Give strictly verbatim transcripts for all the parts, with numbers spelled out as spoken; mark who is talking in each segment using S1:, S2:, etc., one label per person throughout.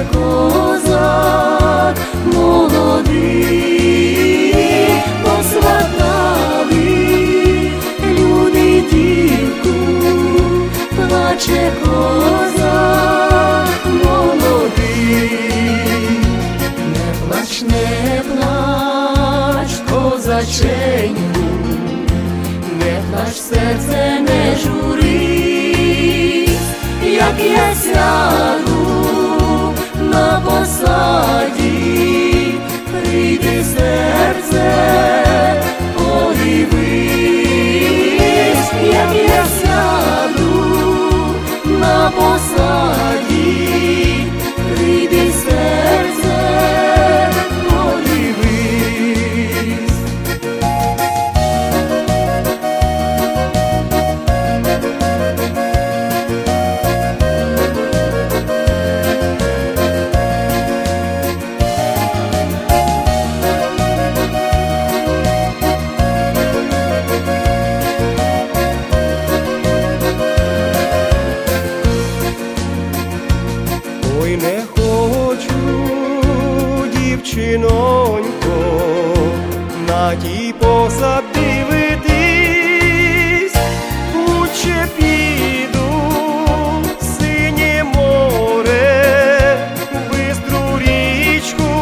S1: козак молодий, посватали люди дівку, плаче козак молодий. Не плач, не плач, козаченьку, не плач, серце не журись, як я сяду на посаді, прийди, серце, подивись, як я сяду на посаді, прийди, серце, подивись. Ой, не хочу, дівчинонько, на тій посад дивитись, лучше піду в синє море, в бистру річку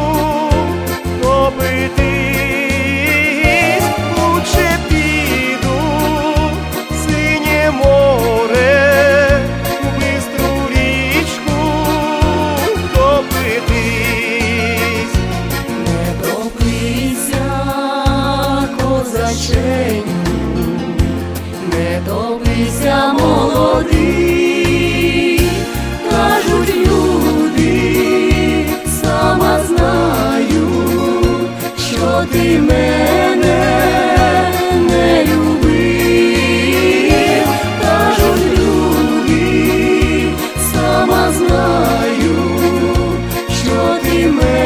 S1: топитись, лучше піду в синє море, в бистру річку топитись. Не топися, козаченьку, не топися, молодий, кажуть люди, сама знаю, що ти мене не любив, кажуть люди, сама знаю, що ти мене